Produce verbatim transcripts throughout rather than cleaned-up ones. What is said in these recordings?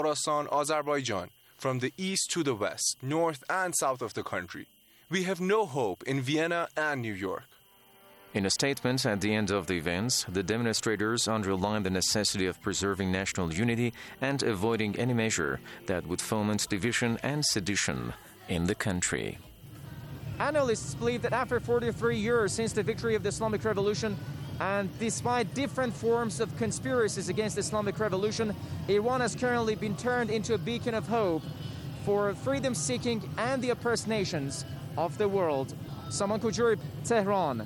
Khorasan, Azerbaijan, from the east to the west, north and south of the country. We have no hope in Vienna and New York. In a statement at the end of the events, the demonstrators underlined the necessity of preserving national unity and avoiding any measure that would foment division and sedition in the country. Analysts believe that after forty-three years since the victory of the Islamic Revolution, and despite different forms of conspiracies against the Islamic Revolution, Iran has currently been turned into a beacon of hope for freedom-seeking and the oppressed nations of the world. Saman Kujurib, Tehran.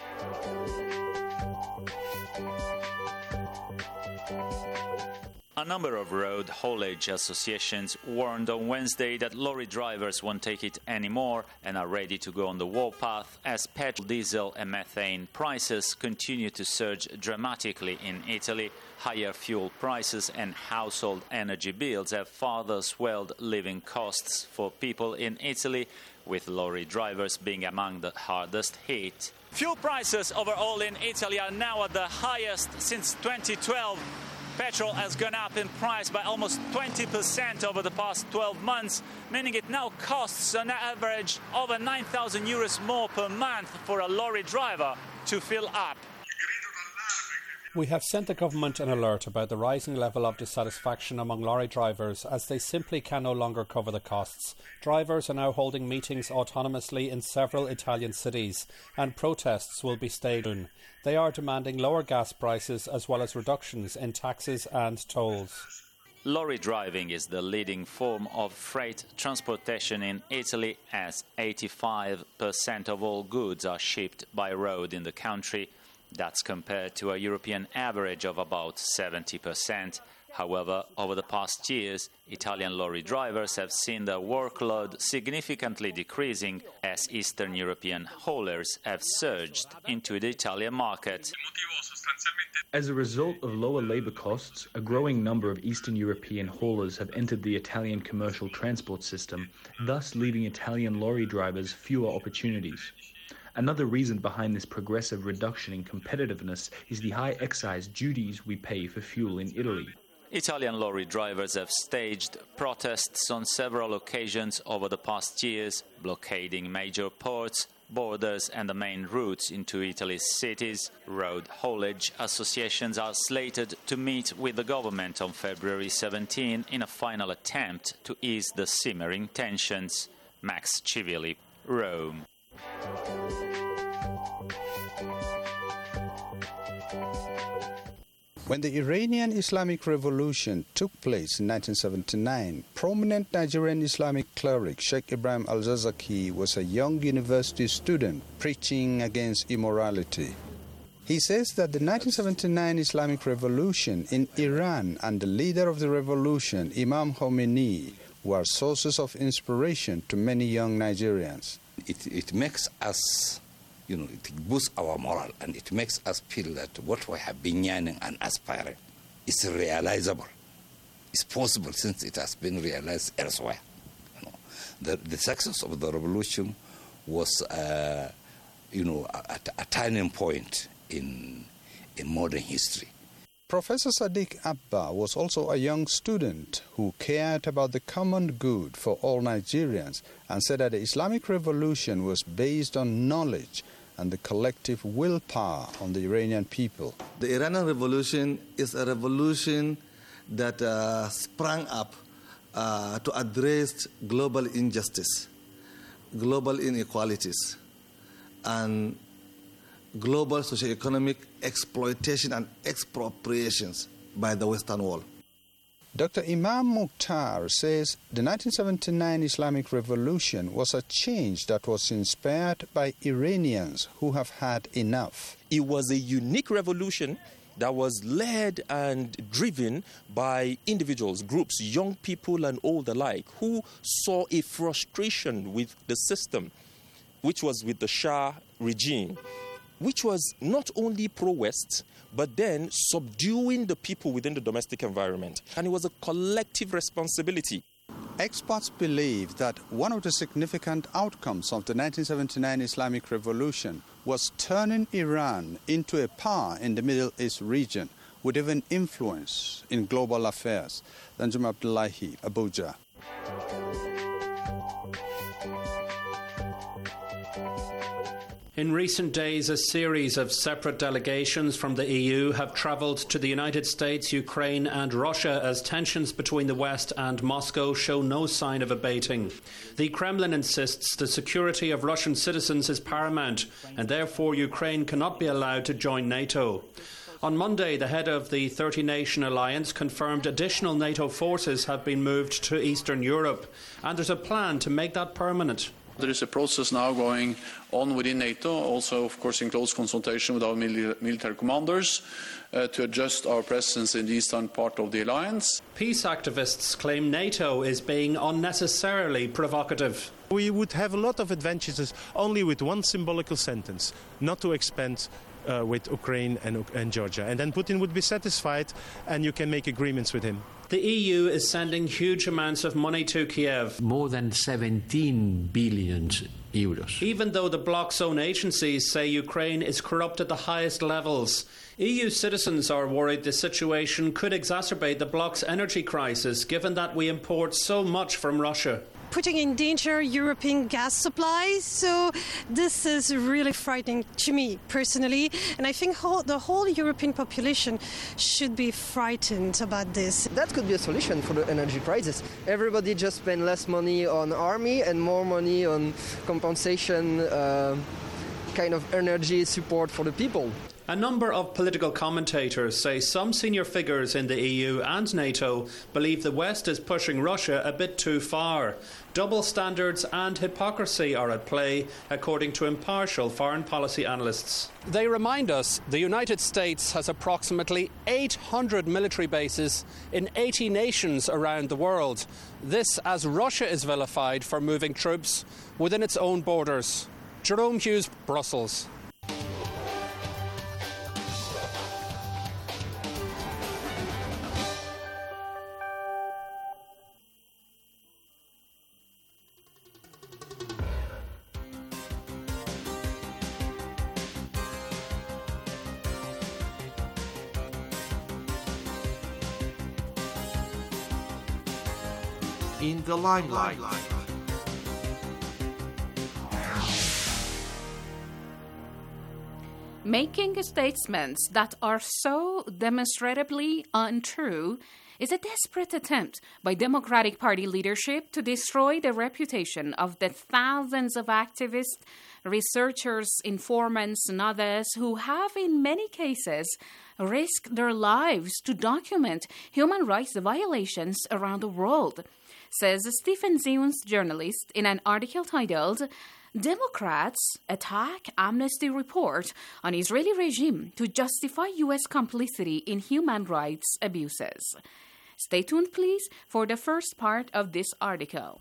A number of road haulage associations warned on Wednesday that lorry drivers won't take it anymore and are ready to go on the warpath as petrol, diesel and methane prices continue to surge dramatically in Italy. Higher fuel prices and household energy bills have further swelled living costs for people in Italy, with lorry drivers being among the hardest hit. Fuel prices overall in Italy are now at the highest since twenty twelve. Petrol has gone up in price by almost twenty percent over the past twelve months, meaning it now costs on average over nine thousand euros more per month for a lorry driver to fill up. We have sent the government an alert about the rising level of dissatisfaction among lorry drivers as they simply can no longer cover the costs. Drivers are now holding meetings autonomously in several Italian cities, and protests will be staged. They are demanding lower gas prices as well as reductions in taxes and tolls. Lorry driving is the leading form of freight transportation in Italy, as eighty-five percent of all goods are shipped by road in the country. That's compared to a European average of about seventy percent. However, over the past years, Italian lorry drivers have seen their workload significantly decreasing as Eastern European haulers have surged into the Italian market. As a result of lower labour costs, a growing number of Eastern European haulers have entered the Italian commercial transport system, thus leaving Italian lorry drivers fewer opportunities. Another reason behind this progressive reduction in competitiveness is the high excise duties we pay for fuel in Italy. Italian lorry drivers have staged protests on several occasions over the past years, blockading major ports, borders and the main routes into Italy's cities. Road haulage associations are slated to meet with the government on February seventeenth in a final attempt to ease the simmering tensions. Max Civilli, Rome. When the Iranian Islamic Revolution took place in nineteen seventy-nine, prominent Nigerian Islamic cleric Sheikh Ibrahim Al-Zakzaki was a young university student preaching against immorality. He says that the nineteen seventy-nine Islamic Revolution in Iran and the leader of the revolution, Imam Khomeini, were sources of inspiration to many young Nigerians. It, it makes us, you know, it boosts our moral, and it makes us feel that what we have been yearning and aspiring is realizable. It's possible since it has been realized elsewhere. You know, the, the success of the revolution was, uh, you know, a, a turning point in, in modern history. Professor Sadiq Abba was also a young student who cared about the common good for all Nigerians and said that the Islamic Revolution was based on knowledge and the collective willpower on the Iranian people. The Iranian Revolution is a revolution that uh, sprang up uh, to address global injustice, global inequalities, and global socioeconomic exploitation and expropriations by the Western world. Doctor Imam Mukhtar says the nineteen seventy-nine Islamic Revolution was a change that was inspired by Iranians who have had enough. It was a unique revolution that was led and driven by individuals, groups, young people and old alike, who saw a frustration with the system, which was with the Shah regime, which was not only pro-West, but then subduing the people within the domestic environment. And it was a collective responsibility. Experts believe that one of the significant outcomes of the nineteen seventy-nine Islamic Revolution was turning Iran into a power in the Middle East region, with even influence in global affairs. Danjuma Abdullahi, Abuja. In recent days, a series of separate delegations from the E U have travelled to the United States, Ukraine and Russia as tensions between the West and Moscow show no sign of abating. The Kremlin insists the security of Russian citizens is paramount and therefore Ukraine cannot be allowed to join NATO. On Monday, the head of the thirty-nation alliance confirmed additional NATO forces have been moved to Eastern Europe, and there's a plan to make that permanent. There is a process now going on within NATO, also, of course, in close consultation with our military commanders, uh, to adjust our presence in the eastern part of the alliance. Peace activists claim NATO is being unnecessarily provocative. We would have a lot of advantages only with one symbolical sentence, not to expand uh, with Ukraine and, and Georgia. And then Putin would be satisfied and you can make agreements with him. The E U is sending huge amounts of money to Kiev. More than seventeen billion euros. Even though the bloc's own agencies say Ukraine is corrupt at the highest levels. E U citizens are worried the situation could exacerbate the bloc's energy crisis, given that we import so much from Russia. Putting in danger European gas supplies. So this is really frightening to me personally. And I think whole, the whole European population should be frightened about this. That could be a solution for the energy crisis. Everybody just spend less money on army and more money on compensation, uh, kind of energy support for the people. A number of political commentators say some senior figures in the E U and NATO believe the West is pushing Russia a bit too far. Double standards and hypocrisy are at play, according to impartial foreign policy analysts. They remind us the United States has approximately eight hundred military bases in eighty nations around the world. This as Russia is vilified for moving troops within its own borders. Jerome Hughes, Brussels. In the limelight. Making statements that are so demonstrably untrue is a desperate attempt by Democratic Party leadership to destroy the reputation of the thousands of activists, researchers, informants, and others who have, in many cases, risked their lives to document human rights violations around the world, says Stephen Zions, journalist, in an article titled Democrats Attack Amnesty Report on Israeli Regime to Justify U S Complicity in Human Rights Abuses. Stay tuned, please, for the first part of this article.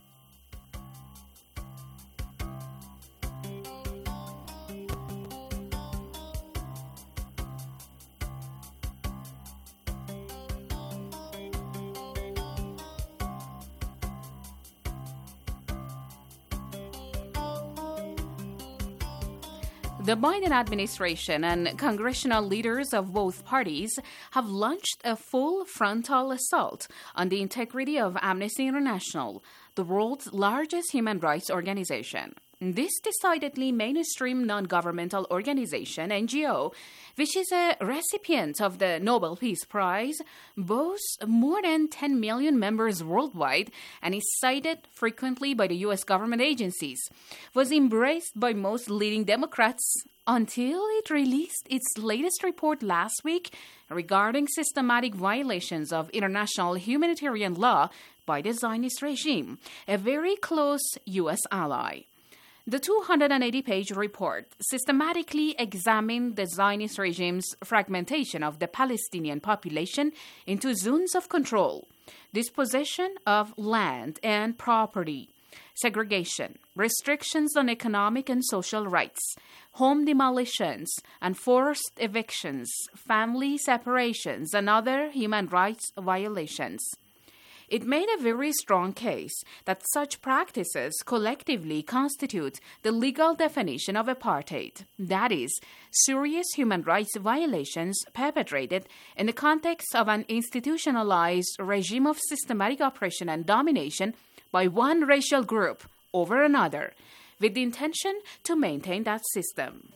The Biden administration and congressional leaders of both parties have launched a full frontal assault on the integrity of Amnesty International, the world's largest human rights organization. This decidedly mainstream non-governmental organization, N G O, which is a recipient of the Nobel Peace Prize, boasts more than ten million members worldwide and is cited frequently by the U S government agencies, was embraced by most leading Democrats until it released its latest report last week regarding systematic violations of international humanitarian law by the Zionist regime, a very close U S ally. The two hundred eighty page report systematically examined the Zionist regime's fragmentation of the Palestinian population into zones of control, dispossession of land and property, segregation, restrictions on economic and social rights, home demolitions and forced evictions, family separations, and other human rights violations. It made a very strong case that such practices collectively constitute the legal definition of apartheid, that is, serious human rights violations perpetrated in the context of an institutionalized regime of systematic oppression and domination by one racial group over another, with the intention to maintain that system.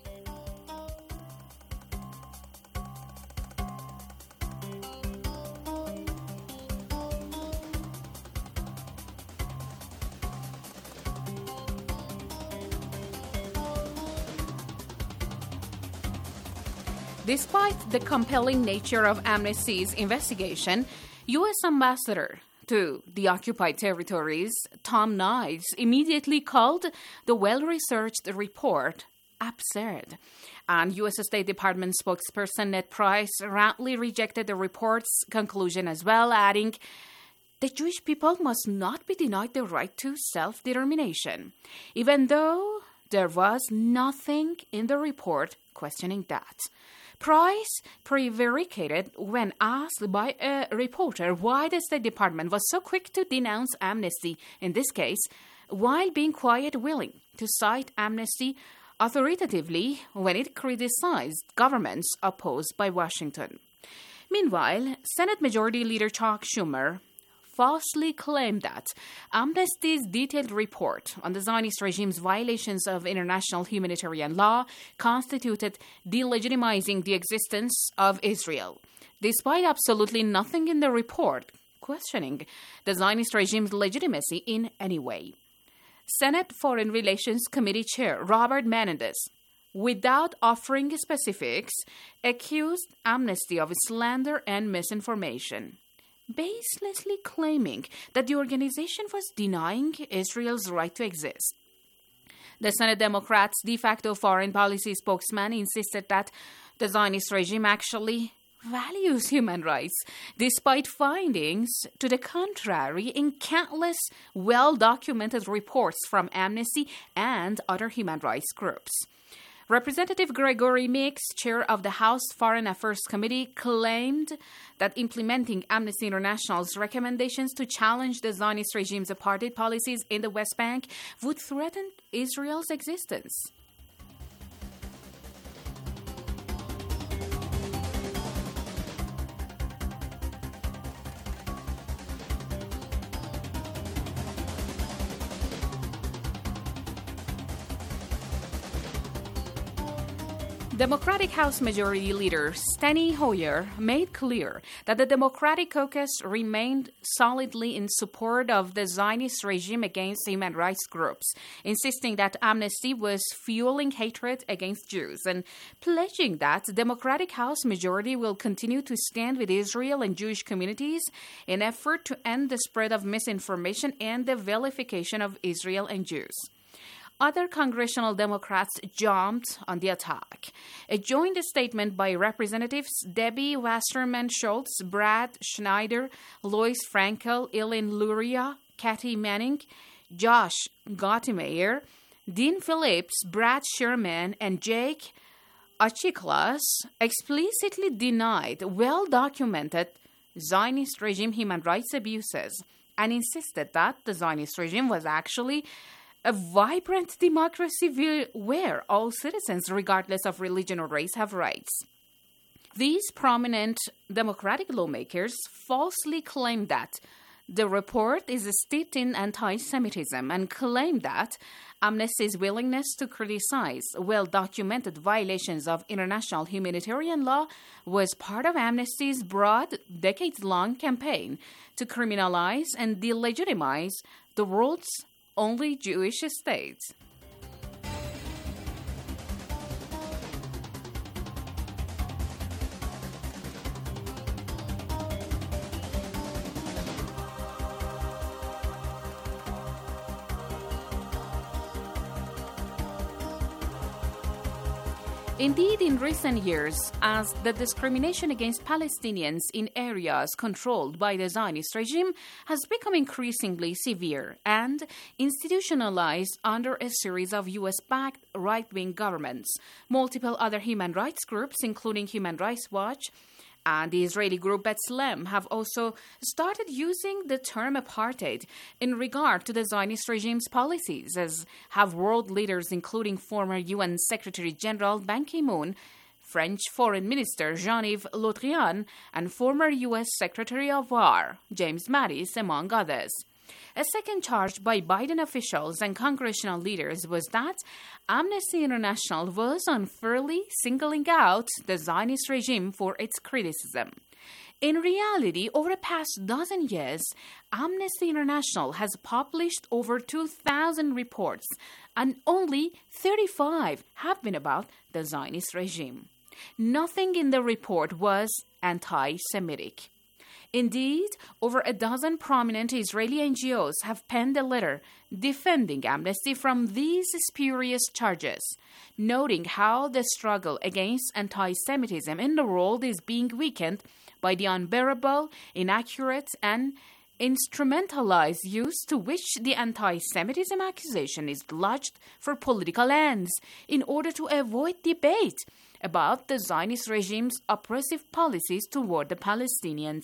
Despite the compelling nature of Amnesty's investigation, U S Ambassador to the occupied territories, Tom Nides, immediately called the well-researched report absurd. And U S State Department spokesperson Ned Price roundly rejected the report's conclusion as well, adding, "The Jewish people must not be denied the right to self-determination," even though there was nothing in the report questioning that. Price prevaricated when asked by a reporter why the State Department was so quick to denounce Amnesty in this case, while being quite willing to cite Amnesty authoritatively when it criticized governments opposed by Washington. Meanwhile, Senate Majority Leader Chuck Schumer falsely claimed that Amnesty's detailed report on the Zionist regime's violations of international humanitarian law constituted delegitimizing the existence of Israel, despite absolutely nothing in the report questioning the Zionist regime's legitimacy in any way. Senate Foreign Relations Committee Chair Robert Menendez, without offering specifics, accused Amnesty of slander and misinformation, baselessly claiming that the organization was denying Israel's right to exist. The Senate Democrats' de facto foreign policy spokesman insisted that the Zionist regime actually values human rights, despite findings to the contrary in countless well-documented reports from Amnesty and other human rights groups. Representative Gregory Meeks, chair of the House Foreign Affairs Committee, claimed that implementing Amnesty International's recommendations to challenge the Zionist regime's apartheid policies in the West Bank would threaten Israel's existence. Democratic House Majority Leader Steny Hoyer made clear that the Democratic caucus remained solidly in support of the Zionist regime against human rights groups, insisting that Amnesty was fueling hatred against Jews and pledging that the Democratic House Majority will continue to stand with Israel and Jewish communities in an effort to end the spread of misinformation and the vilification of Israel and Jews. Other congressional Democrats jumped on the attack. A joint statement by Representatives Debbie Wasserman Schultz, Brad Schneider, Lois Frankel, Ellen Luria, Kathy Manning, Josh Gottemeyer, Dean Phillips, Brad Sherman, and Jake Achiklas explicitly denied well-documented Zionist regime human rights abuses and insisted that the Zionist regime was actually a vibrant democracy where all citizens, regardless of religion or race, have rights. These prominent Democratic lawmakers falsely claim that the report is steeped in anti-Semitism and claim that Amnesty's willingness to criticize well-documented violations of international humanitarian law was part of Amnesty's broad, decades-long campaign to criminalize and delegitimize the world's only Jewish state. Indeed, in recent years, as the discrimination against Palestinians in areas controlled by the Zionist regime has become increasingly severe and institutionalized under a series of U S-backed right-wing governments, multiple other human rights groups, including Human Rights Watch, and the Israeli group B'Tselem have also started using the term apartheid in regard to the Zionist regime's policies, as have world leaders including former U N Secretary General Ban Ki-moon, French Foreign Minister Jean-Yves Le Drian, and former U S Secretary of War James Mattis, among others. A second charge by Biden officials and congressional leaders was that Amnesty International was unfairly singling out the Zionist regime for its criticism. In reality, over the past dozen years, Amnesty International has published over two thousand reports, and only thirty-five have been about the Zionist regime. Nothing in the report was anti-Semitic. Indeed, over a dozen prominent Israeli N G Os have penned a letter defending Amnesty from these spurious charges, noting how the struggle against anti-Semitism in the world is being weakened by the unbearable, inaccurate, and instrumentalized use to which the anti-Semitism accusation is lodged for political ends in order to avoid debate about the Zionist regime's oppressive policies toward the Palestinians.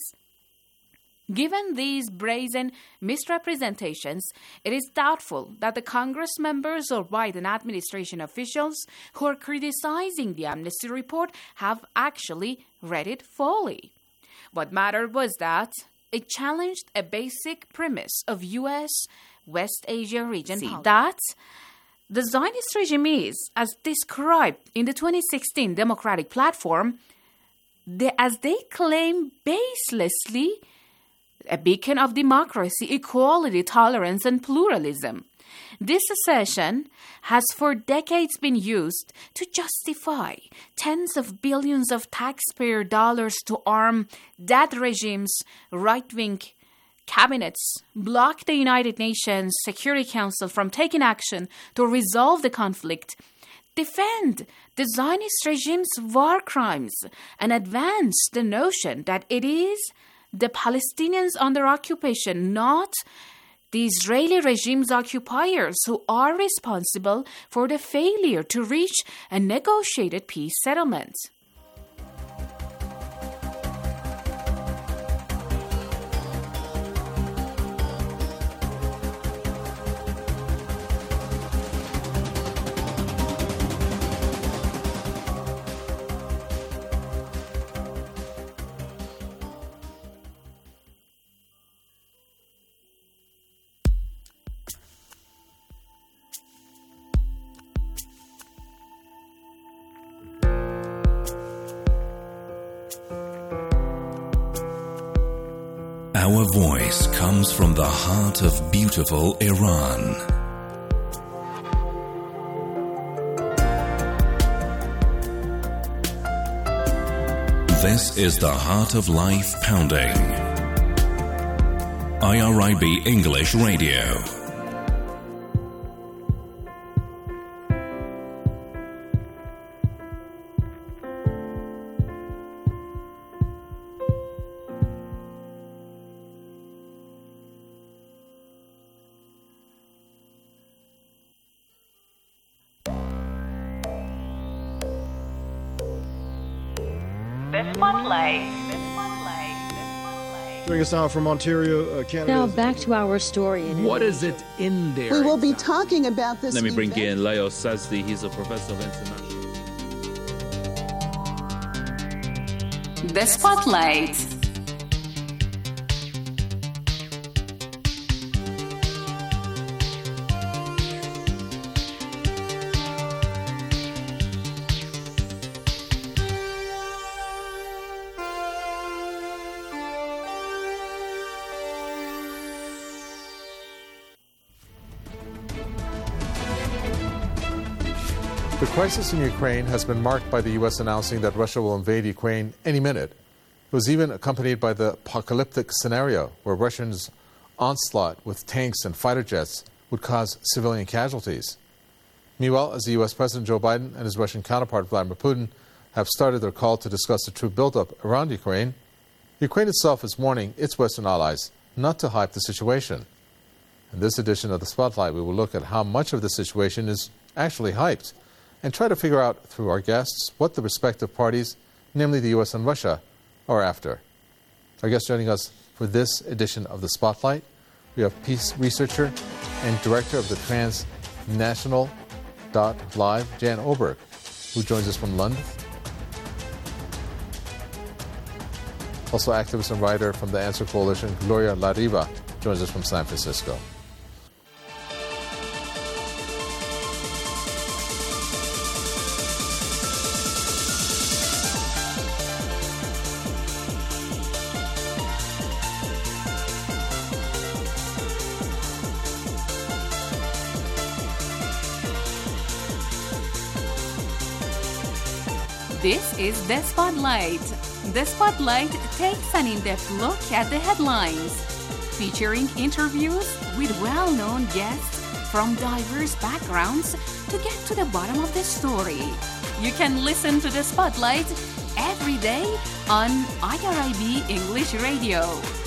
Given these brazen misrepresentations, it is doubtful that the Congress members or Biden administration officials who are criticizing the Amnesty report have actually read it fully. What mattered was that it challenged a basic premise of U S West Asia region policy, that the Zionist regime is, as described in the twenty sixteen Democratic Platform, they, as they claim baselessly, a beacon of democracy, equality, tolerance, and pluralism. This assertion has for decades been used to justify tens of billions of taxpayer dollars to arm that regime's right-wing cabinets, block the United Nations Security Council from taking action to resolve the conflict, defend the Zionist regime's war crimes, and advance the notion that it is the Palestinians under occupation, not the Israeli regime's occupiers, who are responsible for the failure to reach a negotiated peace settlement. Our voice comes from the heart of beautiful Iran. This is the Heart of Life Pounding. I R I B English Radio. Joining us now from Ontario, uh, Canada. Now back to our story. In what is it in there? We will be talking about this. Let me bring event. in Leo Sazdi. He's a professor of international. The Spotlight. The crisis in Ukraine has been marked by the U S announcing that Russia will invade Ukraine any minute. It was even accompanied by the apocalyptic scenario where Russians' onslaught with tanks and fighter jets would cause civilian casualties. Meanwhile, as the U S President Joe Biden and his Russian counterpart Vladimir Putin have started their call to discuss the troop buildup around Ukraine, Ukraine itself is warning its Western allies not to hype the situation. In this edition of The Spotlight, we will look at how much of the situation is actually hyped and try to figure out through our guests what the respective parties, namely the U S and Russia, or after? Our guest joining us for this edition of The Spotlight, we have peace researcher and director of the Transnational dot Live, Jan Oberg, who joins us from London. Also activist and writer from the Answer Coalition, Gloria La Riva, joins us from San Francisco. This is The Spotlight. The Spotlight takes an in-depth look at the headlines, featuring interviews with well-known guests from diverse backgrounds to get to the bottom of the story. You can listen to The Spotlight every day on I R I B English Radio.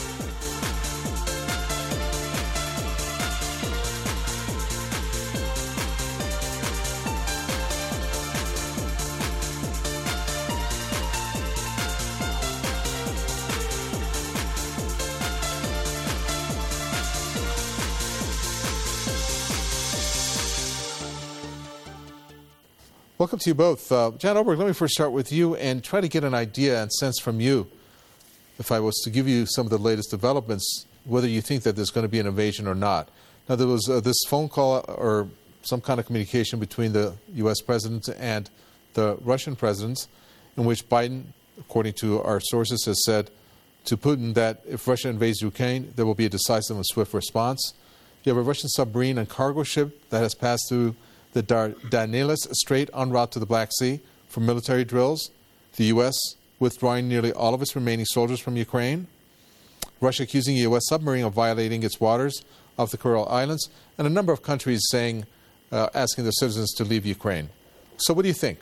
Welcome to you both. Uh, Jan Oberg, let me first start with you and try to get an idea and sense from you, if I was to give you some of the latest developments, whether you think that there's going to be an invasion or not. Now, there was uh, this phone call or some kind of communication between the U S president and the Russian president, in which Biden, according to our sources, has said to Putin that if Russia invades Ukraine, there will be a decisive and swift response. You have a Russian submarine and cargo ship that has passed through the Dardanelles Strait en route to the Black Sea for military drills, the U S withdrawing nearly all of its remaining soldiers from Ukraine, Russia accusing a U S submarine of violating its waters off the Kuril Islands, and a number of countries saying, uh, asking their citizens to leave Ukraine. So what do you think?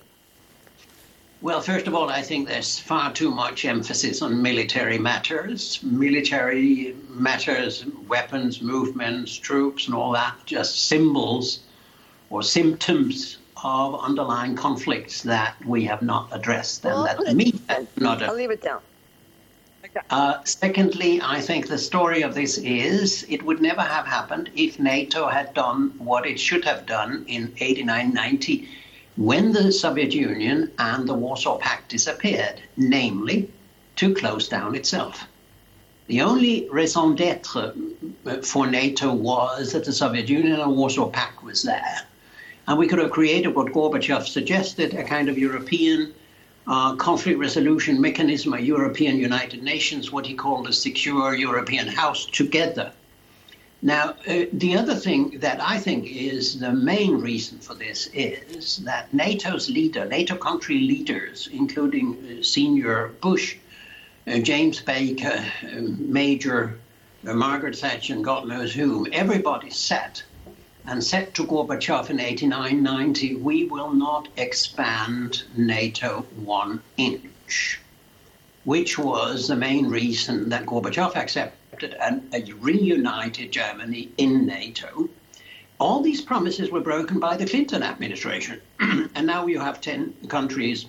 Well, first of all, I think there's far too much emphasis on military matters. Military matters, weapons, movements, troops, and all that, just symbols or symptoms of underlying conflicts that we have not addressed and well, that the media have not. I'll leave it down. Okay. Uh, secondly, I think the story of this is it would never have happened if NATO had done what it should have done in eighty-nine ninety when the Soviet Union and the Warsaw Pact disappeared, namely to close down itself. The only raison d'etre for NATO was that the Soviet Union and the Warsaw Pact was there. And we could have created what Gorbachev suggested, a kind of European uh, conflict resolution mechanism, a European United Nations, what he called a secure European house together. Now, uh, the other thing that I think is the main reason for this is that NATO's leader, NATO country leaders, including uh, Senior Bush, uh, James Baker, uh, Major uh, Margaret Thatcher, and God knows whom, everybody sat and said to Gorbachev in eighty-nine ninety, we will not expand NATO one inch, which was the main reason that Gorbachev accepted an, a reunited Germany in NATO. All these promises were broken by the Clinton administration. And now you have ten countries,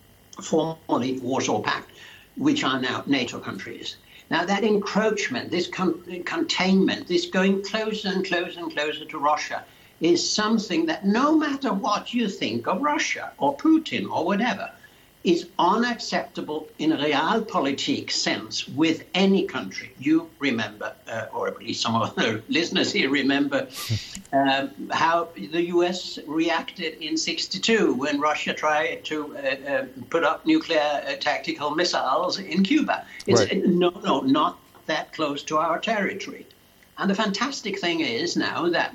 formerly Warsaw Pact, which are now NATO countries. Now, that encroachment, this con- containment, this going closer and closer and closer to Russia is something that no matter what you think of Russia or Putin or whatever, is unacceptable in a realpolitik sense with any country. You remember, uh, or at least some of the listeners here remember, um, how the U S reacted in sixty-two when Russia tried to uh, uh, put up nuclear uh, tactical missiles in Cuba. It's right. no, no, not that close to our territory. And the fantastic thing is now that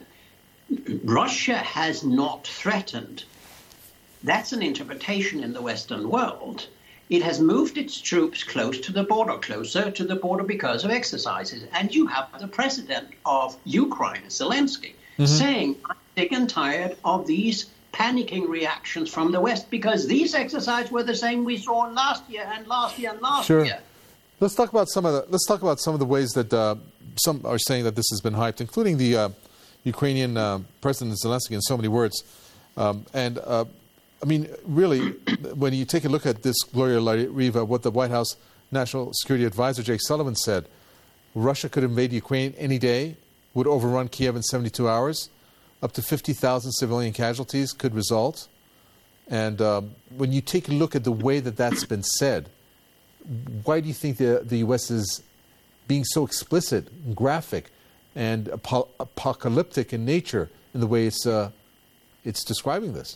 Russia has not threatened. That's an interpretation in the Western world. It has moved its troops close to the border, closer to the border because of exercises. And you have the president of Ukraine, Zelensky, mm-hmm. saying, I'm sick and tired of these panicking reactions from the West because these exercises were the same we saw last year and last year and last sure. year. Let's talk about some of the. Let's talk about some of the ways that uh, some are saying that this has been hyped, including the uh, Ukrainian uh, President Zelensky, in so many words. Um, and uh, I mean, really, when you take a look at this, Gloria La Riva, what the White House National Security Advisor Jake Sullivan said Russia could invade Ukraine any day, would overrun Kiev in seventy-two hours. Up to fifty thousand civilian casualties could result. And um, when you take a look at the way that that's been said, why do you think the, the U S is being so explicit, and graphic, and ap- apocalyptic in nature in the way it's uh, it's describing this?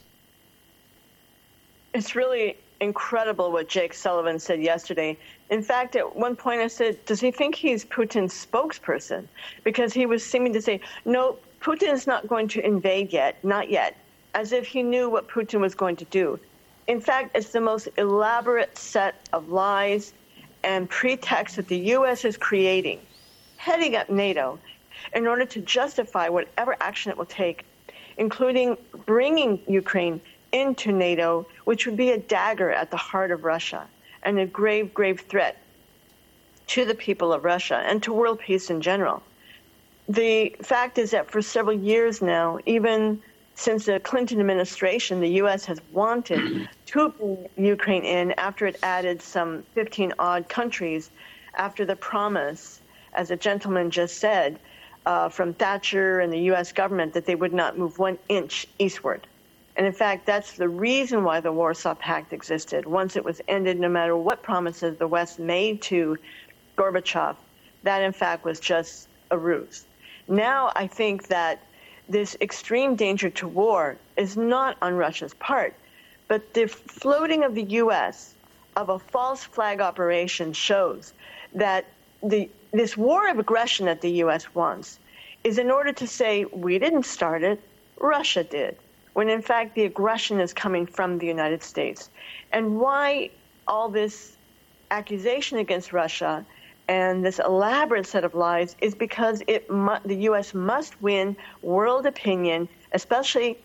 It's really incredible what Jake Sullivan said yesterday. In fact, at one point I said, does he think he's Putin's spokesperson? Because he was seeming to say, no, Putin is not going to invade yet, not yet, as if he knew what Putin was going to do. In fact, it's the most elaborate set of lies and pretexts that the U S is creating, heading up NATO, in order to justify whatever action it will take, including bringing Ukraine into NATO, which would be a dagger at the heart of Russia and a grave, grave threat to the people of Russia and to world peace in general. The fact is that for several years now, even since the Clinton administration, the U S has wanted to bring Ukraine in after it added some fifteen odd countries after the promise, as a gentleman just said, uh, from Thatcher and the U S government that they would not move one inch eastward. And in fact, that's the reason why the Warsaw Pact existed. Once it was ended, no matter what promises the West made to Gorbachev, that in fact was just a ruse. Now I think that this extreme danger to war is not on Russia's part, but the floating of the U S of a false flag operation shows that the this war of aggression that the U S wants is in order to say, we didn't start it, Russia did, when in fact the aggression is coming from the United States. And why all this accusation against Russia and this elaborate set of lies is because it mu- the U S must win world opinion, especially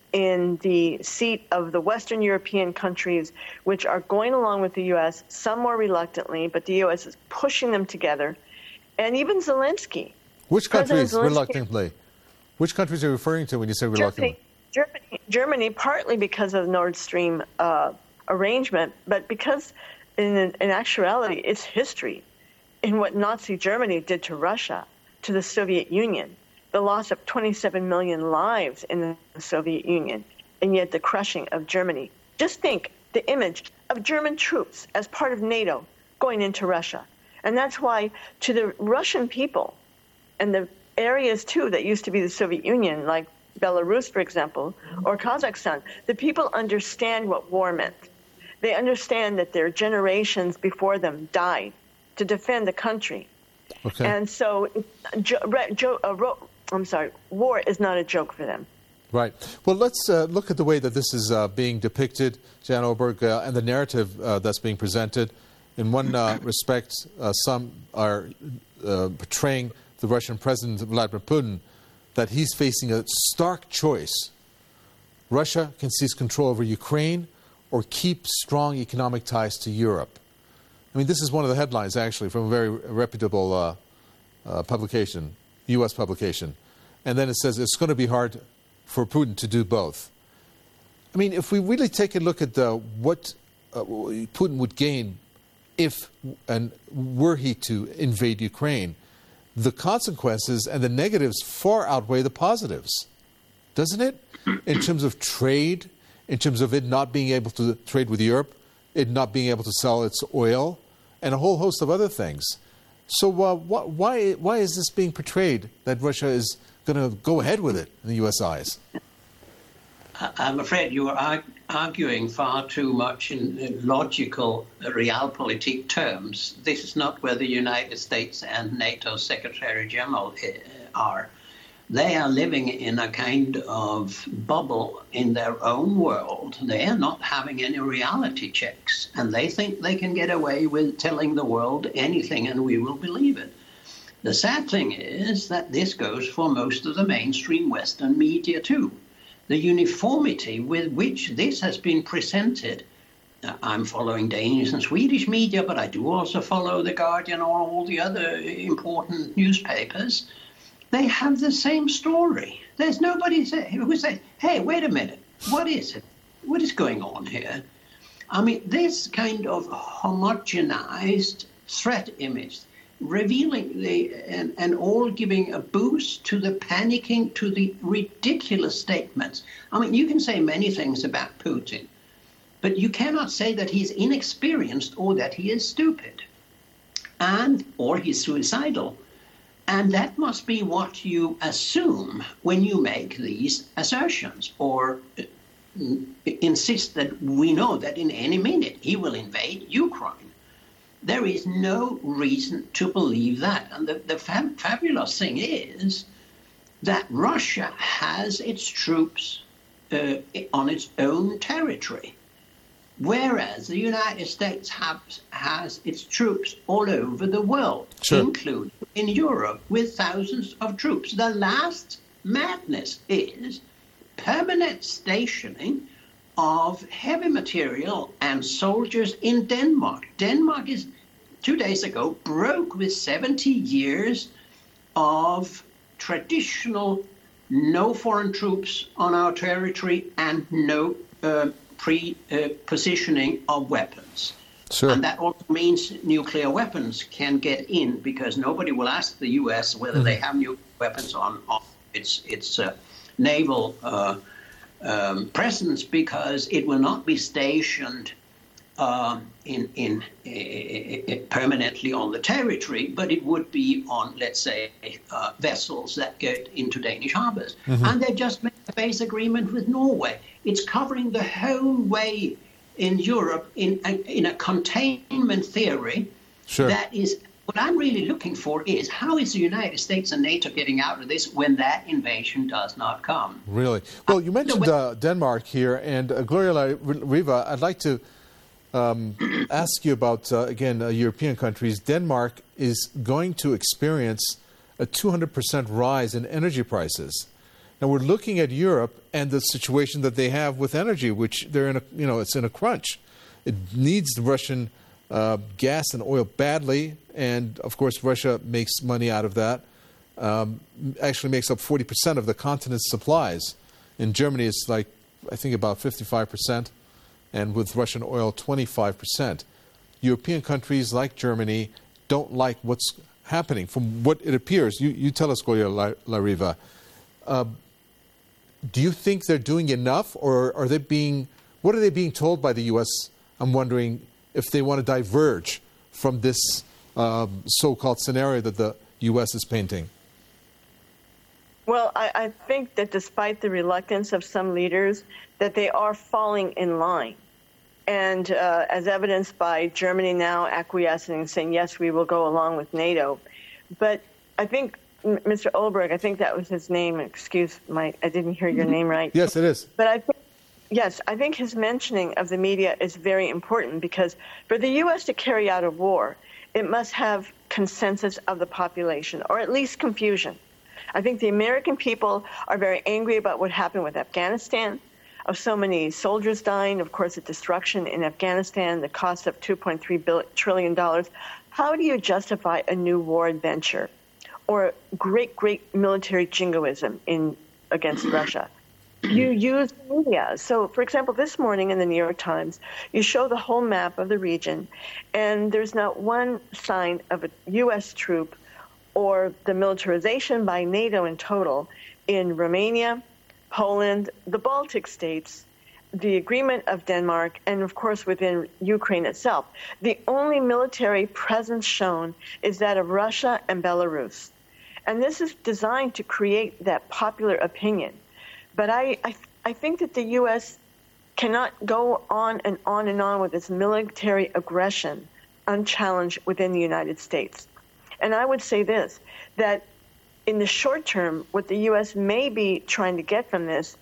in the seat of the Western European countries, which are going along with the U S, some more reluctantly, but the U S is pushing them together. And even Zelensky. Which countries Zelensky, reluctantly? Which countries are you referring to when you say reluctantly? Germany, Germany, Germany partly because of the Nord Stream uh, arrangement, but because in, in actuality, it's history in what Nazi Germany did to Russia, to the Soviet Union, the loss of twenty-seven million lives in the Soviet Union, and yet the crushing of Germany. Just think the image of German troops as part of NATO going into Russia. And that's why to the Russian people and the areas, too, that used to be the Soviet Union, like Belarus, for example, or Kazakhstan, the people understand what war meant. They understand that their generations before them died to defend the country. Okay. And so, jo, jo, uh, ro, I'm sorry, war is not a joke for them. Right. Well, let's uh, look at the way that this is uh, being depicted, Jan Oberg, uh, and the narrative uh, that's being presented. In one uh, respect, uh, some are uh, portraying the Russian President Vladimir Putin that he's facing a stark choice. Russia can seize control over Ukraine or keep strong economic ties to Europe. I mean, this is one of the headlines, actually, from a very reputable uh, uh, publication, U S publication. And then it says it's going to be hard for Putin to do both. I mean, if we really take a look at the, what uh, Putin would gain if and were he to invade Ukraine, the consequences and the negatives far outweigh the positives, doesn't it? In terms of trade, in terms of it not being able to trade with Europe, it not being able to sell its oil, and a whole host of other things. So uh, wh- why why is this being portrayed that Russia is going to go ahead with it in the U S eyes? I'm afraid you are arg- arguing far too much in, in logical uh, realpolitik terms. This is not where the United States and NATO Secretary General uh, are. They are living in a kind of bubble in their own world. They are not having any reality checks, and they think they can get away with telling the world anything and we will believe it. The sad thing is that this goes for most of the mainstream Western media too. The uniformity with which this has been presented. Uh, I'm following Danish and Swedish media, but I do also follow The Guardian or all the other important newspapers. They have the same story. There's nobody say, who says, hey, wait a minute, what is it? What is going on here? I mean, this kind of homogenized threat image, revealing the and, and all giving a boost to the panicking, to the ridiculous statements. I mean, you can say many things about Putin, but you cannot say that he's inexperienced or that he is stupid and or he's suicidal. And that must be what you assume when you make these assertions or insist that we know that in any minute he will invade Ukraine. There is no reason to believe that. And the, the fab- fabulous thing is that Russia has its troops uh, on its own territory, whereas the United States have, has its troops all over the world, sure. including in Europe, with thousands of troops. The last madness is permanent stationing of heavy material and soldiers in Denmark. Denmark is, two days ago, broke with seventy years of traditional no foreign troops on our territory and no uh, pre-positioning uh, of weapons. Sure. And that also means nuclear weapons can get in because nobody will ask the U S whether mm-hmm. they have nuclear weapons on, on its, its uh, naval uh, um, presence, because it will not be stationed uh, in, in uh, permanently on the territory, but it would be on, let's say, uh, vessels that get into Danish harbors. Mm-hmm. And they just made a base agreement with Norway. It's covering the whole way in Europe in a, in a containment theory. Sure. That is. What I'm really looking for is how is the United States and NATO getting out of this when that invasion does not come? Really? Well, you mentioned uh, Denmark here, and uh, Gloria La Riva, I'd like to um, ask you about, uh, again, uh, European countries. Denmark is going to experience a two hundred percent rise in energy prices. Now, we're looking at Europe and the situation that they have with energy, which they're in a, you know, it's in a crunch. It needs the Russian Uh, gas and oil badly, and of course Russia makes money out of that. Um, actually makes up forty percent of the continent's supplies. In Germany it's like, I think, about fifty-five percent, and with Russian oil twenty-five percent. European countries like Germany don't like what's happening. From what it appears, you, you tell us, Gloria La, La Riva, uh, do you think they're doing enough, or are they being, what are they being told by the U S? I'm wondering if they want to diverge from this um, so-called scenario that the U S is painting. Well, I, I think that despite the reluctance of some leaders, that they are falling in line. And uh, as evidenced by Germany now acquiescing and saying, yes, we will go along with NATO. But I think, Mister Olberg, I think that was his name. Excuse my, I didn't hear your name right. Yes, it is. But I think Yes, I think his mentioning of the media is very important, because for the U S to carry out a war, it must have consensus of the population, or at least confusion. I think the American people are very angry about what happened with Afghanistan, of so many soldiers dying, of course, the destruction in Afghanistan, the cost of two point three trillion dollars. How do you justify a new war adventure or great, great military jingoism in against Russia? You use the media. So, for example, this morning in the New York Times, you show the whole map of the region, and there's not one sign of a U S troop or the militarization by NATO in total in Romania, Poland, the Baltic states, the agreement of Denmark, and, of course, within Ukraine itself. The only military presence shown is that of Russia and Belarus. And this is designed to create that popular opinion. But I, I, I think that the U S cannot go on and on and on with its military aggression unchallenged within the United States. And I would say this, that in the short term, what the U S may be trying to get from this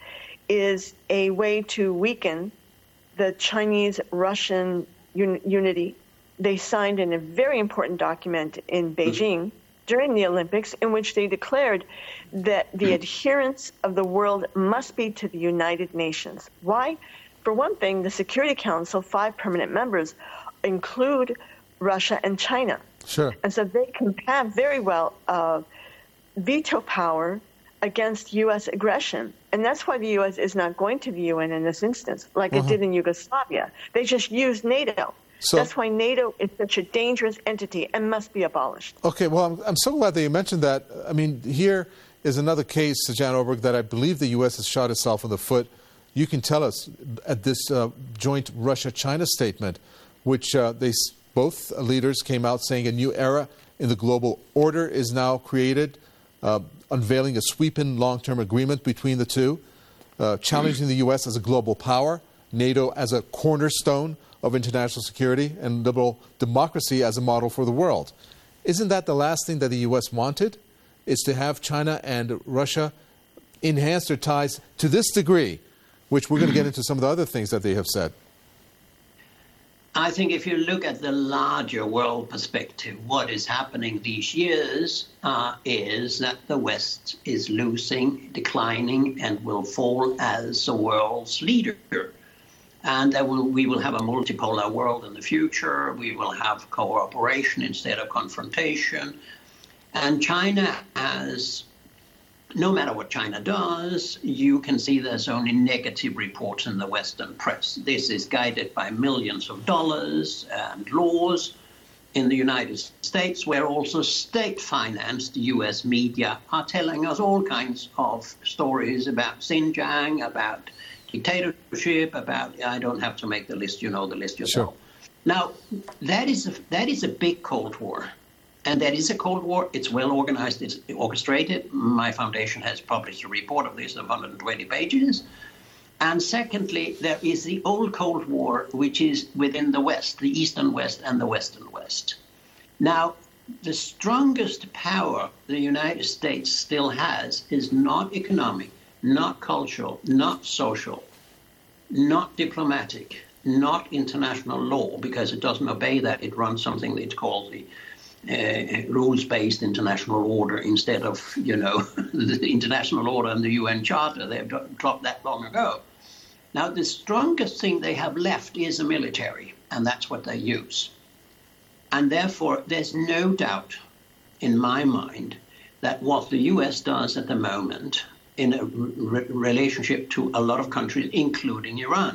is a way to weaken the Chinese-Russian un- unity. They signed in a very important document in Beijing during the Olympics, in which they declared that the adherence of the world must be to the United Nations. Why? For one thing, the Security Council, five permanent members, include Russia and China. Sure. And so they can have very well uh, veto power against U S aggression. And that's why the U S is not going to the U N in this instance, like uh-huh. it did in Yugoslavia. They just used NATO. So, that's why NATO is such a dangerous entity and must be abolished. Okay, well, I'm, I'm so glad that you mentioned that. I mean, here is another case, Jan Oberg, that I believe the U S has shot itself in the foot. You can tell us at this uh, joint Russia-China statement, which uh, they both leaders came out saying a new era in the global order is now created, uh, unveiling a sweeping long-term agreement between the two, uh, challenging the U S as a global power, NATO as a cornerstone of international security, and liberal democracy as a model for the world. Isn't that the last thing that the U S wanted? Is to have China and Russia enhance their ties to this degree, which we're going to get into some of the other things that they have said. I think if you look at the larger world perspective, what is happening these years uh, is that the West is losing, declining, and will fall as the world's leader. And there will, we will have a multipolar world in the future. We will have cooperation instead of confrontation. And China has, no matter what China does, you can see there's only negative reports in the Western press. This is guided by millions of dollars and laws in the United States, where also state-financed U S media are telling us all kinds of stories about Xinjiang, about dictatorship, about, I don't have to make the list, you know the list yourself. Sure. Now, that is a, that is a big Cold War. And that is a Cold War. It's well organized. It's orchestrated. My foundation has published a report of this of one hundred twenty pages. And secondly, there is the old Cold War, which is within the West, the Eastern West and the Western West. Now, the strongest power the United States still has is not economic, not cultural, not social, not diplomatic, not international law, because it doesn't obey that. It runs something that's called the uh, rules-based international order instead of, you know, the international order and the U N Charter. They've dropped that long ago. Now, the strongest thing they have left is the military, and that's what they use. And therefore, there's no doubt in my mind that what the U S does at the moment in a re- relationship to a lot of countries, including Iran,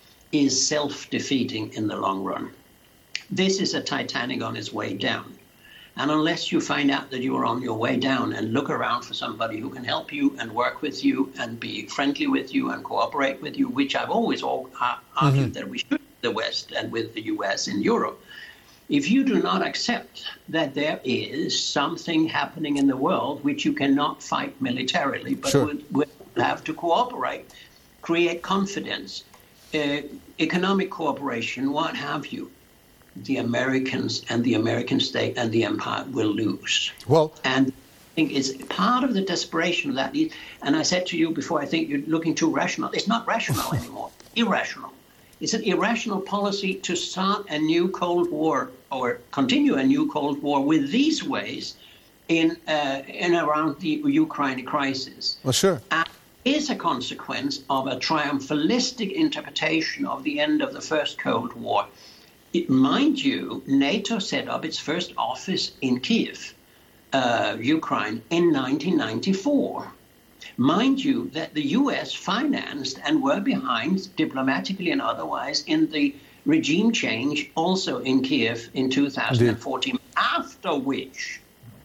is self-defeating in the long run. This is a Titanic on its way down. And unless you find out that you are on your way down and look around for somebody who can help you and work with you and be friendly with you and cooperate with you, which I've always all, uh, argued mm-hmm. that we should with the West and with the U S and Europe, if you do not accept that there is something happening in the world which you cannot fight militarily, but sure. would, would have to cooperate, create confidence, uh, economic cooperation, what have you, the Americans and the American state and the empire will lose. Well, and I think it's part of the desperation of that. And I said to you before, I think you're looking too rational. It's not rational anymore. Irrational. It's an irrational policy to start a new Cold War or continue a new Cold War with these ways in uh, in around the Ukraine crisis. Well, sure. And it is a consequence of a triumphalistic interpretation of the end of the First Cold War. It, mind you, NATO set up its first office in Kiev, uh, Ukraine, in nineteen ninety-four. Mind you that the U S financed and were behind diplomatically and otherwise in the regime change also in Kiev in two thousand fourteen, Indeed. After which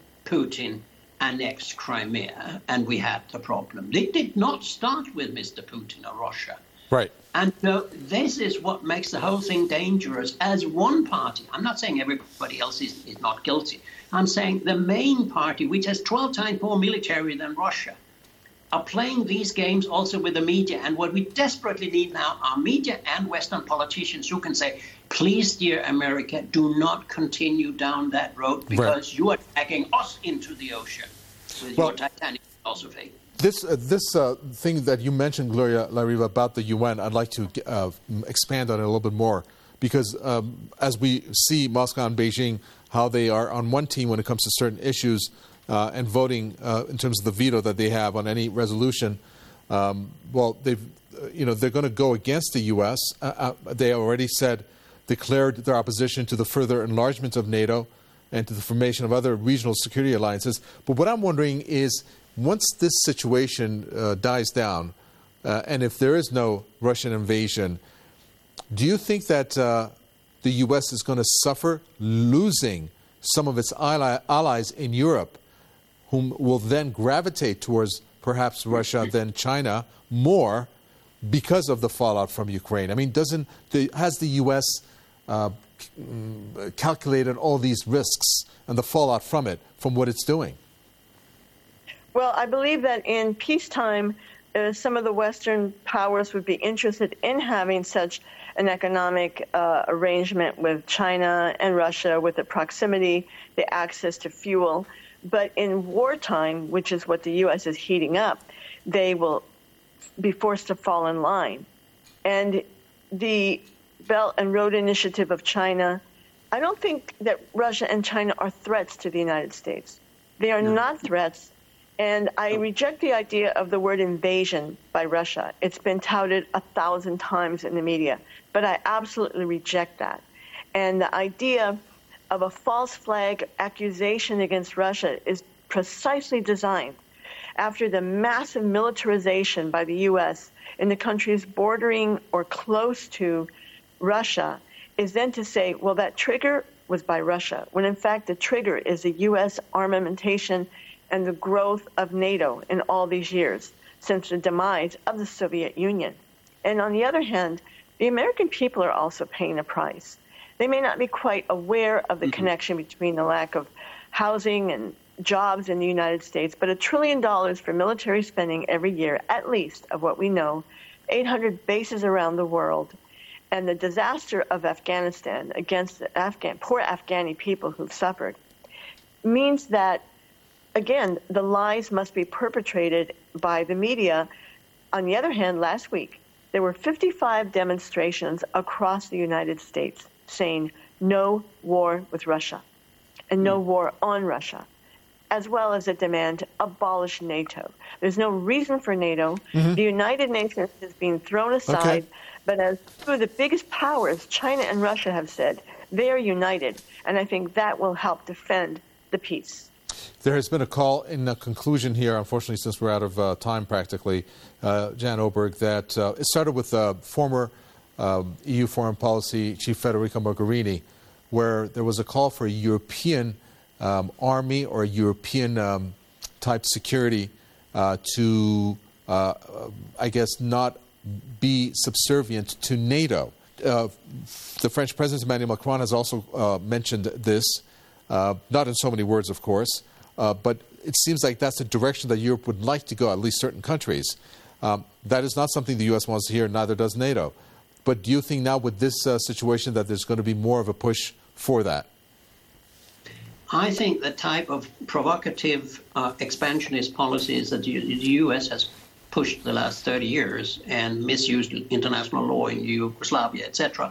Putin annexed Crimea and we had the problem. It did not start with Mister Putin or Russia. Right. And so this is what makes the whole thing dangerous as one party. I'm not saying everybody else is, is not guilty. I'm saying the main party, which has twelve times more military than Russia, are playing these games also with the media. And what we desperately need now are media and Western politicians who can say, please, dear America, do not continue down that road because right. you are dragging us into the ocean with well, your Titanic philosophy. This uh, this uh, thing that you mentioned, Gloria La Riva, about the U N, I'd like to uh, expand on it a little bit more. Because um, as we see Moscow and Beijing, how they are on one team when it comes to certain issues, Uh, and voting uh, in terms of the veto that they have on any resolution, um, well, they've, uh, you know, they're going to go against the U S. Uh, uh, they already said, declared their opposition to the further enlargement of NATO and to the formation of other regional security alliances. But what I'm wondering is, once this situation uh, dies down, uh, and if there is no Russian invasion, do you think that uh, the U S is going to suffer losing some of its ally- allies in Europe, whom will then gravitate towards perhaps Russia, then China, more because of the fallout from Ukraine? I mean, doesn't the, has the U S uh, calculated all these risks and the fallout from it, from what it's doing? Well, I believe that in peacetime, uh, some of the Western powers would be interested in having such an economic uh, arrangement with China and Russia, with the proximity, the access to fuel. But in wartime, which is what the U S is heating up, they will be forced to fall in line. And the Belt and Road Initiative of China, I don't think that Russia and China are threats to the United States. They are no. not threats. And I reject the idea of the word invasion by Russia. It's been touted a thousand times in the media, but I absolutely reject that. And the idea of a false flag accusation against Russia is precisely designed after the massive militarization by the U S in the countries bordering or close to Russia, is then to say, well, that trigger was by Russia, when in fact the trigger is the U S armamentation and the growth of NATO in all these years since the demise of the Soviet Union. And on the other hand, the American people are also paying a price. They may not be quite aware of the mm-hmm. connection between the lack of housing and jobs in the United States, but a trillion dollars for military spending every year, at least of what we know, eight hundred bases around the world, and the disaster of Afghanistan against the Afghan, poor Afghani people who've suffered, means that, again, the lies must be perpetrated by the media. On the other hand, last week, there were fifty-five demonstrations across the United States saying no war with Russia and no mm. war on Russia, as well as a demand to abolish NATO. There's no reason for NATO. Mm-hmm. The United Nations is being thrown aside, okay. but as two of the biggest powers, China and Russia, have said, they are united, and I think that will help defend the peace. There has been a call in the conclusion here, unfortunately, since we're out of uh, time practically, uh, Jan Oberg, that uh, it started with uh, former uh, E U Foreign Policy Chief Federica Mogherini, where there was a call for a European um, army or a European um, type security uh, to, uh, I guess, not be subservient to NATO. Uh, the French President Emmanuel Macron has also uh, mentioned this, uh, not in so many words, of course, uh, but it seems like that's the direction that Europe would like to go, at least certain countries. Um, that is not something the U S wants to hear, neither does NATO. But do you think now with this uh, situation that there's going to be more of a push for that? I think the type of provocative uh, expansionist policies that the U S has pushed the last thirty years and misused international law in Yugoslavia, et cetera,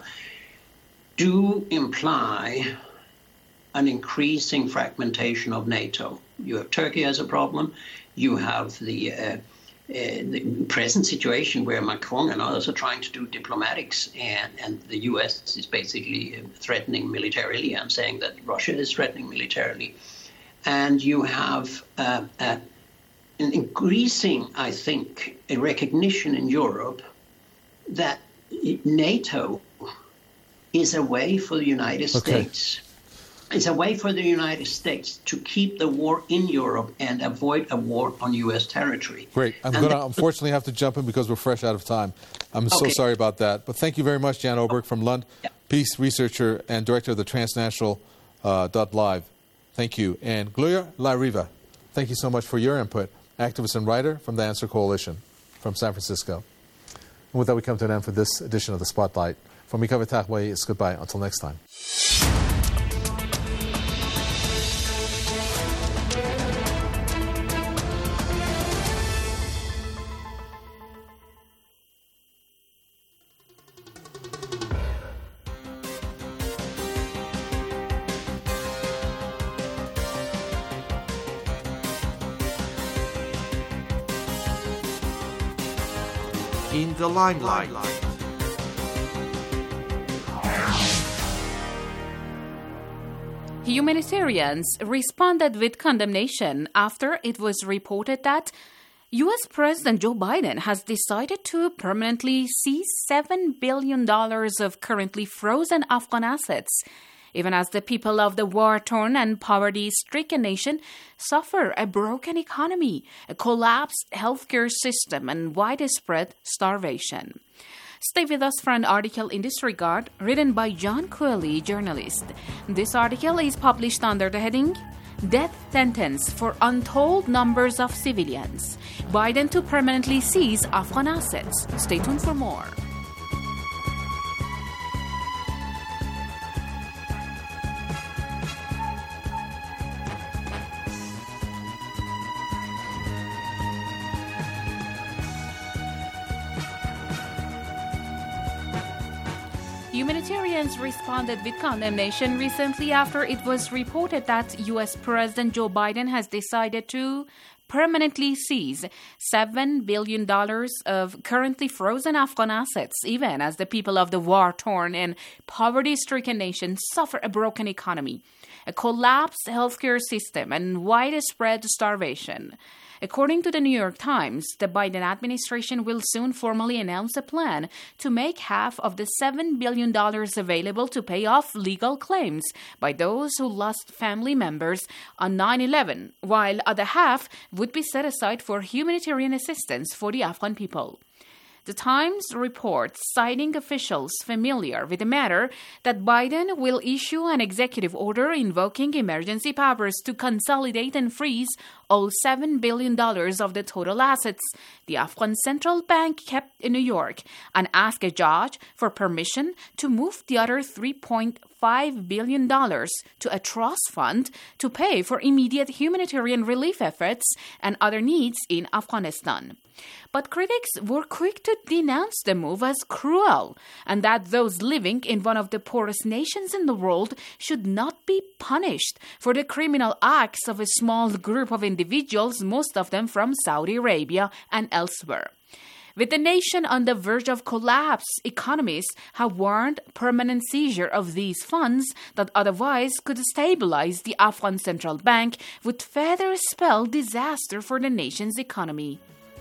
do imply an increasing fragmentation of NATO. You have Turkey as a problem. You have the, uh, uh, the present situation where Macron and others are trying to do diplomatics, and, and the U S is basically threatening militarily and saying that Russia is threatening militarily. And you have uh, uh, an increasing, I think, a recognition in Europe that NATO is a way for the United okay. States. It's a way for the United States to keep the war in Europe and avoid a war on U S territory. Great. I'm going to unfortunately have to jump in because we're fresh out of time. I'm okay. so sorry about that. But thank you very much, Jan Oberg from Lund, yeah. peace researcher and director of the Transnational uh, Live. Thank you. And Gloria La Riva, thank you so much for your input. Activist and writer from the Answer Coalition from San Francisco. And with that, we come to an end for this edition of The Spotlight. From Mika Vitahway, it's goodbye. Until next time. In the limelight. Humanitarians responded with condemnation after it was reported that U S President Joe Biden has decided to permanently seize seven billion dollars of currently frozen Afghan assets, even as the people of the war-torn and poverty-stricken nation suffer a broken economy, a collapsed healthcare system, and widespread starvation. Stay with us for an article in this regard, written by John Cooley, journalist. This article is published under the heading Death Sentence for Untold Numbers of Civilians. Biden to permanently seize Afghan assets. Stay tuned for more. Humanitarians responded with condemnation recently after it was reported that U S President Joe Biden has decided to permanently seize seven billion dollars of currently frozen Afghan assets, even as the people of the war-torn and poverty-stricken nation suffer a broken economy, a collapsed healthcare system, and widespread starvation. According to the New York Times, the Biden administration will soon formally announce a plan to make half of the seven billion dollars available to pay off legal claims by those who lost family members on nine eleven, while other half would be set aside for humanitarian assistance for the Afghan people. The Times reports, citing officials familiar with the matter, that Biden will issue an executive order invoking emergency powers to consolidate and freeze all seven billion dollars of the total assets the Afghan Central Bank kept in New York and ask a judge for permission to move the other three point five billion dollars to a trust fund to pay for immediate humanitarian relief efforts and other needs in Afghanistan. But critics were quick to denounce the move as cruel, and that those living in one of the poorest nations in the world should not be punished for the criminal acts of a small group of individuals, most of them from Saudi Arabia and elsewhere. With the nation on the verge of collapse, economists have warned permanent seizure of these funds that otherwise could stabilize the Afghan Central Bank would further spell disaster for the nation's economy.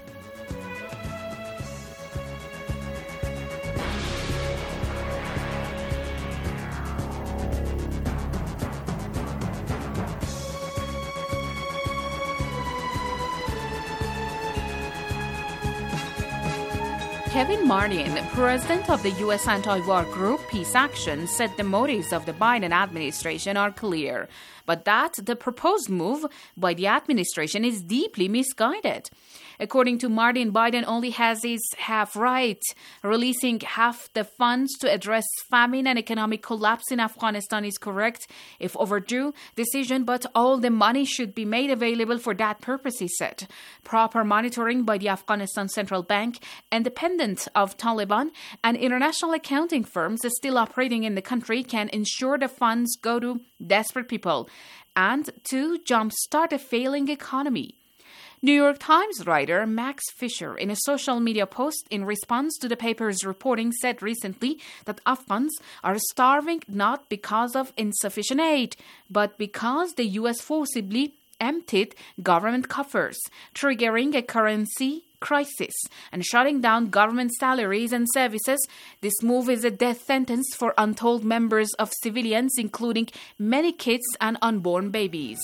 Kevin Martin, president of the U S anti-war group Peace Action, said the motives of the Biden administration are clear, but that the proposed move by the administration is deeply misguided. According to Martin, Biden only has his half right, releasing half the funds to address famine and economic collapse in Afghanistan is correct, if overdue, decision, but all the money should be made available for that purpose, he said. Proper monitoring by the Afghanistan Central Bank, independent of Taliban and international accounting firms still operating in the country, can ensure the funds go to desperate people and to jumpstart a failing economy. New York Times writer Max Fisher, in a social media post in response to the paper's reporting, said recently that Afghans are starving not because of insufficient aid, but because the U S forcibly emptied government coffers, triggering a currency crisis and shutting down government salaries and services. This move is a death sentence for untold members of civilians, including many kids and unborn babies.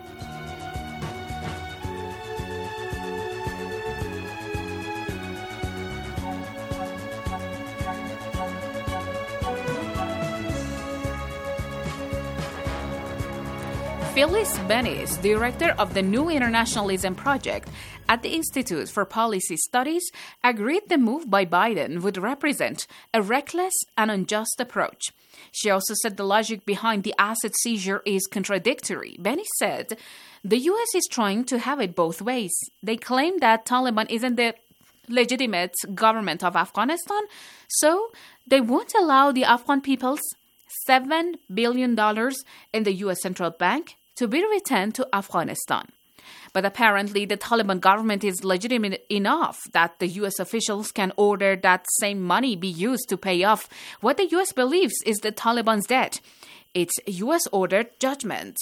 Phyllis Bennis, director of the New Internationalism Project at the Institute for Policy Studies, agreed the move by Biden would represent a reckless and unjust approach. She also said the logic behind the asset seizure is contradictory. Bennis said the U S is trying to have it both ways. They claim that Taliban isn't the legitimate government of Afghanistan, so they won't allow the Afghan people's seven billion dollars in the U S Central Bank to be returned to Afghanistan. But apparently the Taliban government is legitimate enough that the U S officials can order that same money be used to pay off what the U S believes is the Taliban's debt. its U S-ordered judgment.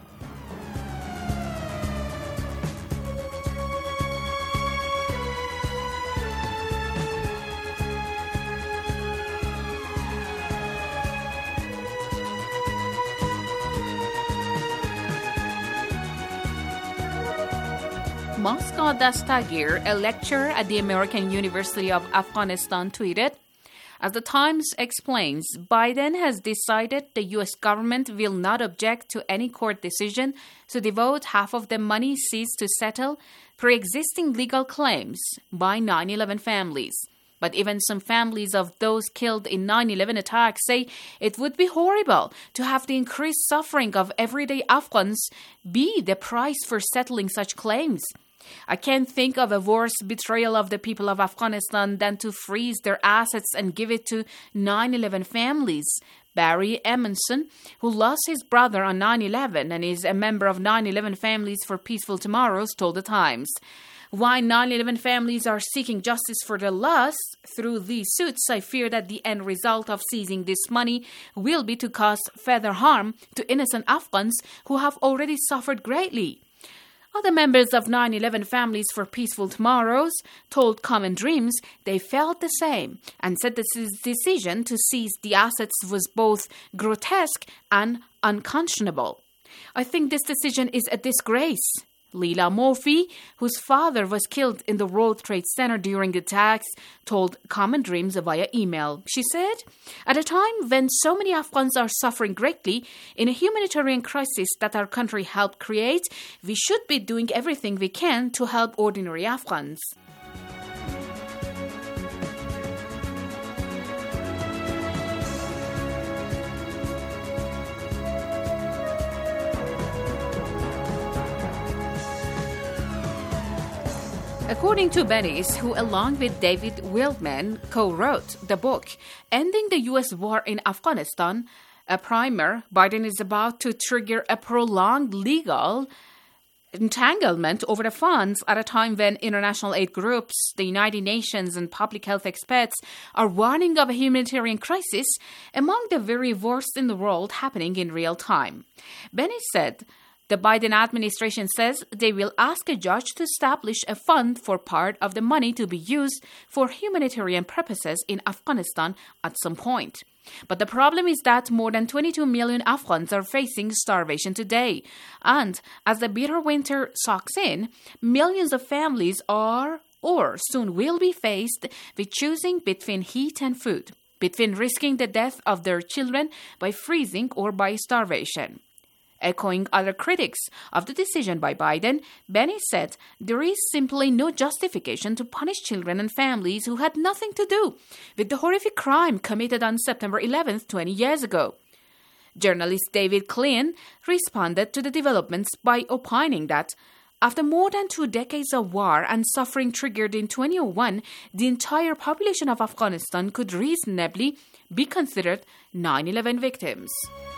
Moscow Dastagir, a lecturer at the American University of Afghanistan, tweeted, "As the Times explains, Biden has decided the U S government will not object to any court decision to devote half of the money seized to settle pre-existing legal claims by nine eleven families. But even some families of those killed in nine eleven attacks say it would be horrible to have the increased suffering of everyday Afghans be the price for settling such claims. I can't think of a worse betrayal of the people of Afghanistan than to freeze their assets and give it to nine eleven families." Barry Emerson, who lost his brother on nine eleven and is a member of nine eleven Families for Peaceful Tomorrows, told The Times. Why nine eleven families are seeking justice for their loss through these suits, I fear that the end result of seizing this money will be to cause further harm to innocent Afghans who have already suffered greatly. Other members of nine eleven Families for Peaceful Tomorrows told Common Dreams they felt the same and said the decision to seize the assets was both grotesque and unconscionable. "I think this decision is a disgrace." Leila Morphy, whose father was killed in the World Trade Center during the attacks, told Common Dreams via email. She said, "At a time when so many Afghans are suffering greatly in a humanitarian crisis that our country helped create, we should be doing everything we can to help ordinary Afghans." According to Bennis, who along with David Wildman co-wrote the book Ending the U S War in Afghanistan, a primer, Biden is about to trigger a prolonged legal entanglement over the funds at a time when international aid groups, the United Nations and public health experts are warning of a humanitarian crisis among the very worst in the world happening in real time. Bennis said, "The Biden administration says they will ask a judge to establish a fund for part of the money to be used for humanitarian purposes in Afghanistan at some point. But the problem is that more than twenty-two million Afghans are facing starvation today. And as the bitter winter sucks in, millions of families are or soon will be faced with choosing between heat and food, between risking the death of their children by freezing or by starvation." Echoing other critics of the decision by Biden, Benny said there is simply no justification to punish children and families who had nothing to do with the horrific crime committed on September eleventh, twenty years ago. Journalist David Klein responded to the developments by opining that after more than two decades of war and suffering triggered in twenty oh one, the entire population of Afghanistan could reasonably be considered nine eleven victims.